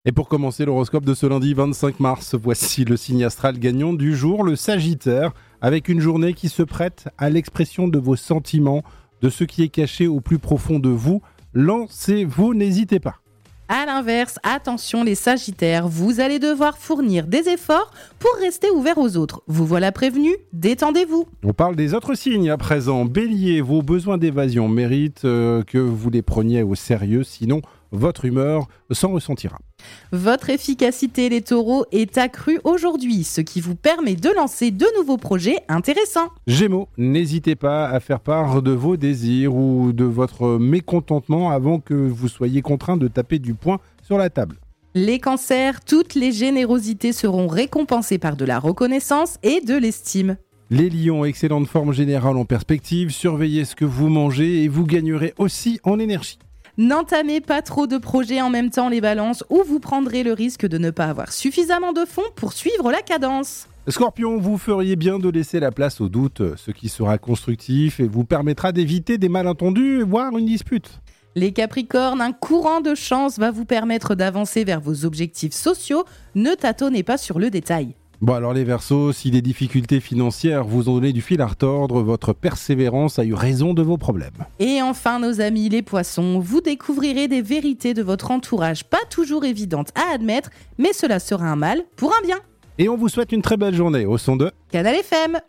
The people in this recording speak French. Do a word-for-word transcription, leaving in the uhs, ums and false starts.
Et pour commencer l'horoscope de ce lundi vingt-cinq mars, voici le signe astral gagnant du jour, le Sagittaire, avec une journée qui se prête à l'expression de vos sentiments, de ce qui est caché au plus profond de vous. Lancez-vous, n'hésitez pas. À l'inverse, attention les Sagittaires, vous allez devoir fournir des efforts pour rester ouvert aux autres. Vous voilà prévenus, détendez-vous. On parle des autres signes à présent. Bélier, vos besoins d'évasion méritent euh, que vous les preniez au sérieux, sinon votre humeur s'en ressentira. Votre efficacité les taureaux est accrue aujourd'hui, ce qui vous permet de lancer de nouveaux projets intéressants. Gémeaux, n'hésitez pas à faire part de vos désirs ou de votre mécontentement avant que vous soyez contraint de taper du poing sur la table. Les cancers, toutes les générosités seront récompensées par de la reconnaissance et de l'estime. Les lions, excellente forme générale en perspective, surveillez ce que vous mangez et vous gagnerez aussi en énergie. N'entamez pas trop de projets en même temps les balances ou vous prendrez le risque de ne pas avoir suffisamment de fonds pour suivre la cadence. Scorpion, vous feriez bien de laisser la place au doute, ce qui sera constructif et vous permettra d'éviter des malentendus, voire une dispute. Les Capricornes, un courant de chance va vous permettre d'avancer vers vos objectifs sociaux, ne tâtonnez pas sur le détail. Bon alors les Verseaux, si les difficultés financières vous ont donné du fil à retordre, votre persévérance a eu raison de vos problèmes. Et enfin nos amis les Poissons, vous découvrirez des vérités de votre entourage pas toujours évidentes à admettre, mais cela sera un mal pour un bien. Et on vous souhaite une très belle journée au son de Canal F M.